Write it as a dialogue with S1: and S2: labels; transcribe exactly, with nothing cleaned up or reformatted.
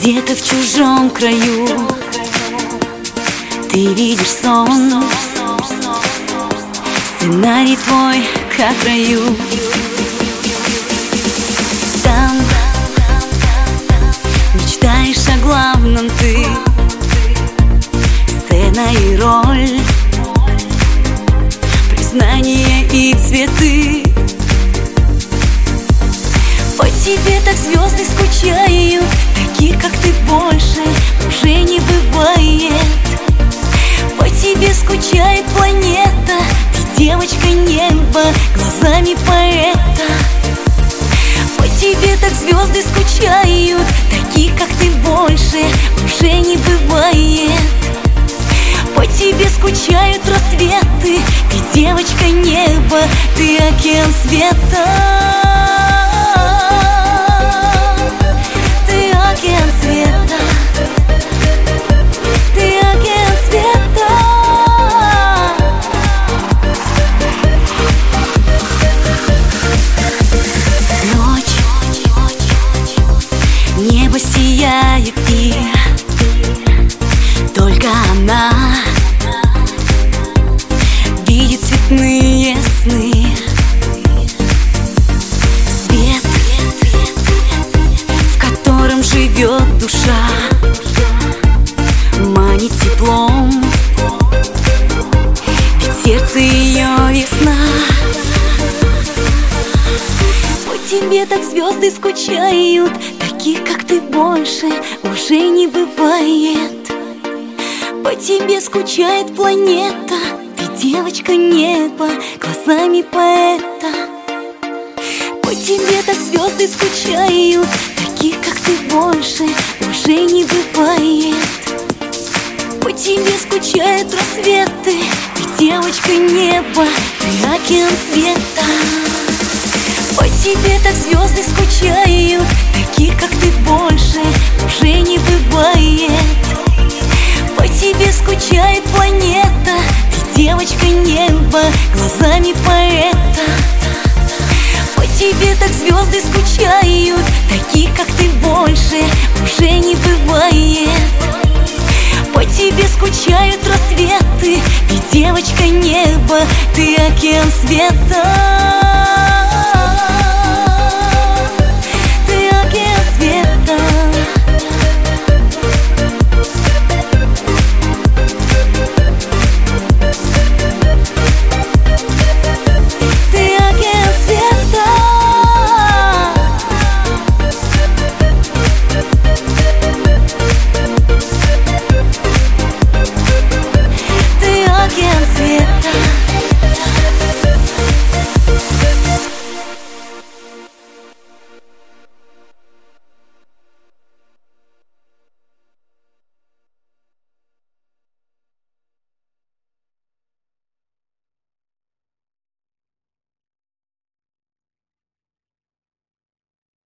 S1: Где-то в чужом краю ты видишь сон, сценарий твой, как в раю. Там мечтаешь о главном ты, сцена и роль, признание и цветы. По тебе так звезды скучают, таких, как ты, больше уже не бывает. По тебе скучает планета, ты девочка неба, глазами поэта. По тебе так звезды скучают, таких, как ты, больше уже не бывает. По тебе скучают рассветы, ты девочка неба, ты океан света. Небо сияет, и только она видит цветные сны. Свет, в котором живет душа, манит теплом, ведь сердце ее весна. По тебе так звезды скучают, таких, как ты, больше уже не бывает. По тебе скучает планета, ты девочка неба, глазами поэта. По тебе так звезды скучают, таких, как ты, больше уже не бывает. По тебе скучают рассветы, ты девочка неба, ты океан света. По тебе так звезды скучают, таких, как ты, больше уже не бывает. По тебе скучает планета, ты девочка неба, глазами поэта. По тебе так звезды скучают, таких, как ты, больше уже не бывает. По тебе скучают рассветы, ты девочка неба, ты океан света.